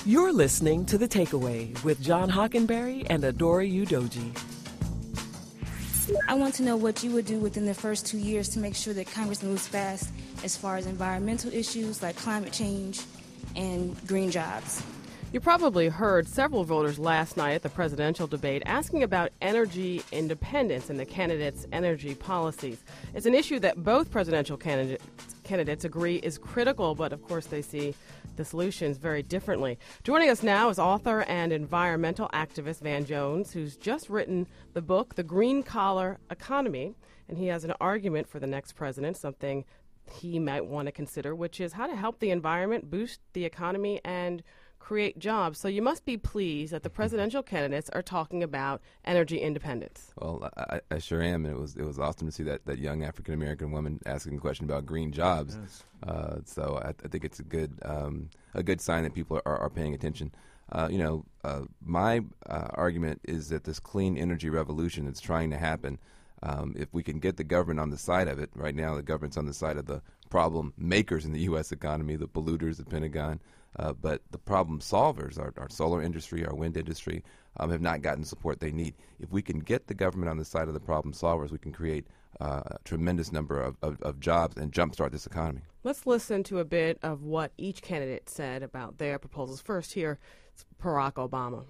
You're listening to The Takeaway with John Hockenberry and Adora Udoji. I want to know what you would do within the first 2 years to make sure that Congress moves fast as far as environmental issues like climate change and green jobs. You probably heard several voters last night at the presidential debate asking about energy independence and the candidates' energy policies. It's an issue that both presidential candidates agree is critical, but of course they see the solutions very differently. Joining us now is author and environmental activist Van Jones, who's just written the book, The Green Collar Economy, and he has an argument for the next president, something he might want to consider, which is how to help the environment, boost the economy, and create jobs. So you must be pleased that the presidential candidates are talking about energy independence. Well, I sure am, and it was awesome to see that young African American woman asking a question about green jobs. Yes. So I think it's a good sign that people are paying attention. My argument is that this clean energy revolution that's trying to happen, if we can get the government on the side of it, right now the government's on the side of the problem makers in the U.S. economy, the polluters, the Pentagon, but the problem solvers, our solar industry, our wind industry, have not gotten the support they need. If we can get the government on the side of the problem solvers, we can create a tremendous number of jobs and jumpstart this economy. Let's listen to a bit of what each candidate said about their proposals. First here, it's Barack Obama.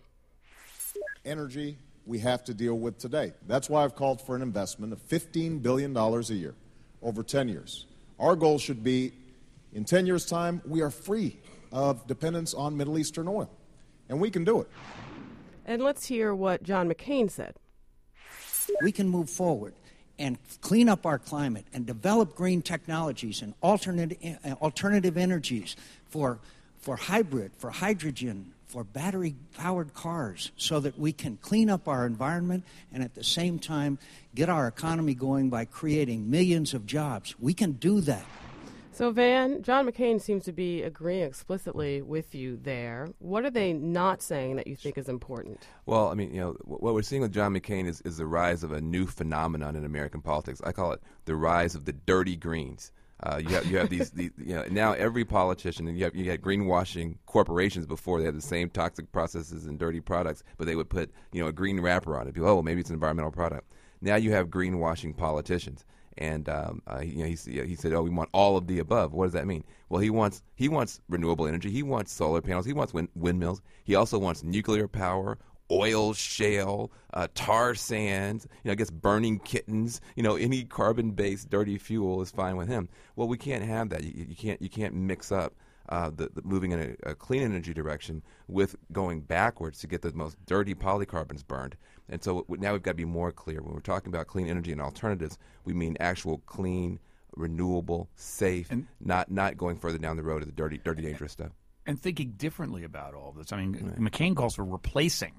Energy we have to deal with today. That's why I've called for an investment of $15 billion a year over 10 years. Our goal should be, in 10 years' time, we are free of dependence on Middle Eastern oil, and we can do it. And let's hear what John McCain said. We can move forward and clean up our climate and develop green technologies and alternative energies for hybrid, for hydrogen, for battery-powered cars, so that we can clean up our environment and at the same time get our economy going by creating millions of jobs. We can do that. So, Van, John McCain seems to be agreeing explicitly with you there. What are they not saying that you think is important? Well, I mean, what we're seeing with John McCain is the rise of a new phenomenon in American politics. I call it the rise of the dirty greens. You have these now every politician, and you had greenwashing corporations before. They had the same toxic processes and dirty products, but they would put a green wrapper on it. People, maybe it's an environmental product. Now you have greenwashing politicians. And he said, we want all of the above. What does that mean? Well, he wants renewable energy. He wants solar panels. He wants windmills. He also wants nuclear power, oil, shale, tar sands. I guess burning kittens. Any carbon-based dirty fuel is fine with him. Well, we can't have that. You can't mix up the moving in a clean energy direction with going backwards to get the most dirty polycarbons burned. And so now we've got to be more clear. When we're talking about clean energy and alternatives, we mean actual clean, renewable, safe, and not going further down the road of the dirty, dangerous stuff. And thinking differently about all of this. I mean, right. McCain calls for replacing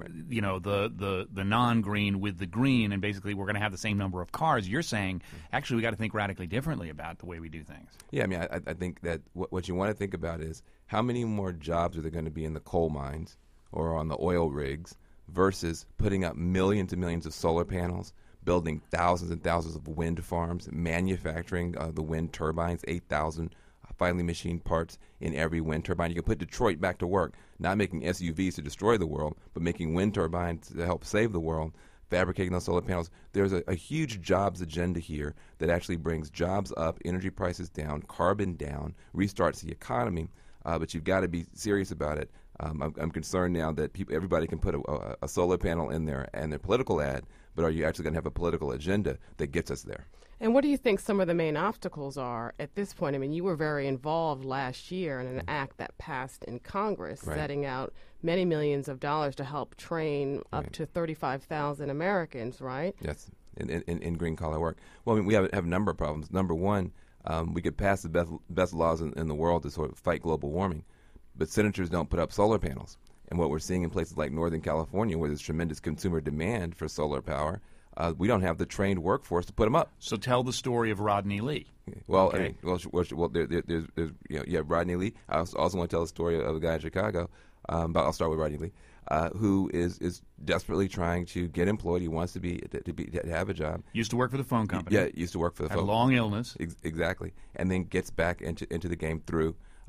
the non-green with the green, and basically we're going to have the same number of cars. You're saying, actually, we got to think radically differently about the way we do things. Yeah, I mean, I think that what you want to think about is how many more jobs are there going to be in the coal mines or on the oil rigs versus putting up millions and millions of solar panels, building thousands and thousands of wind farms, manufacturing the wind turbines, 8,000 finely machined parts in every wind turbine. You can put Detroit back to work, not making SUVs to destroy the world, but making wind turbines to help save the world, fabricating those solar panels. There's a huge jobs agenda here that actually brings jobs up, energy prices down, carbon down, restarts the economy, but you've got to be serious about it. I'm concerned now that everybody can put a solar panel in there and their political ad, but are you actually going to have a political agenda that gets us there? And what do you think some of the main obstacles are at this point? I mean, you were very involved last year in an act that passed in Congress, right, setting out many millions of dollars to help train up to 35,000 Americans, right? Yes, in green-collar work. Well, I mean, we have a number of problems. Number one, we could pass the best laws in the world to sort of fight global warming, but senators don't put up solar panels. And what we're seeing in places like Northern California, where there's tremendous consumer demand for solar power, we don't have the trained workforce to put them up. So tell the story of Rodney Lee. Well, okay. There's you have Rodney Lee. I also want to tell the story of a guy in Chicago, but I'll start with Rodney Lee, who is desperately trying to get employed. He wants to have a job. Used to work for the phone company. Yeah, used to work for the phone. Had a long illness. Exactly, and then gets back into the game through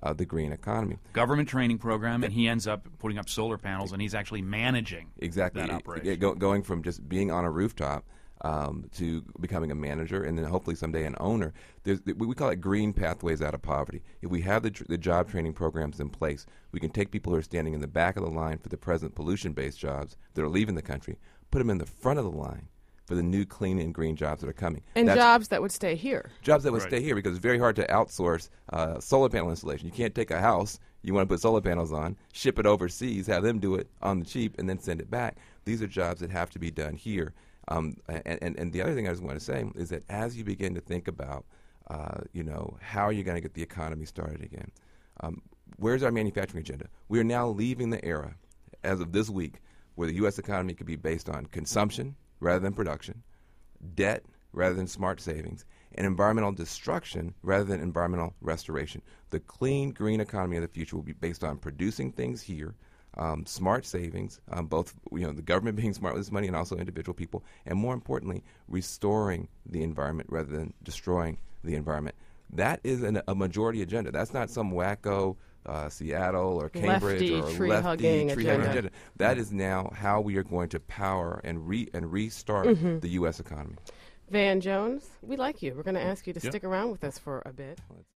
the green economy. Government training program, and he ends up putting up solar panels, and he's actually managing that operation. Going from just being on a rooftop to becoming a manager, and then hopefully someday an owner. We call it green pathways out of poverty. If we have the job training programs in place, we can take people who are standing in the back of the line for the present pollution-based jobs that are leaving the country, put them in the front of the line for the new clean and green jobs that are coming. And jobs that would stay here. Jobs that would stay here, because it's very hard to outsource solar panel installation. You can't take a house you want to put solar panels on, ship it overseas, have them do it on the cheap, and then send it back. These are jobs that have to be done here. And the other thing I just want to say is that as you begin to think about, how are you going to get the economy started again? Where's our manufacturing agenda? We are now leaving the era, as of this week, where the U.S. economy could be based on consumption rather than production, debt rather than smart savings, and environmental destruction rather than environmental restoration. The clean, green economy of the future will be based on producing things here, smart savings, both the government being smart with its money and also individual people, and more importantly, restoring the environment rather than destroying the environment. That is a majority agenda. That's not some wacko Seattle or Cambridge lefty, or tree-hugging agenda. That is now how we are going to power and restart the U.S. economy. Van Jones, we like you. We're going to ask you to stick around with us for a bit.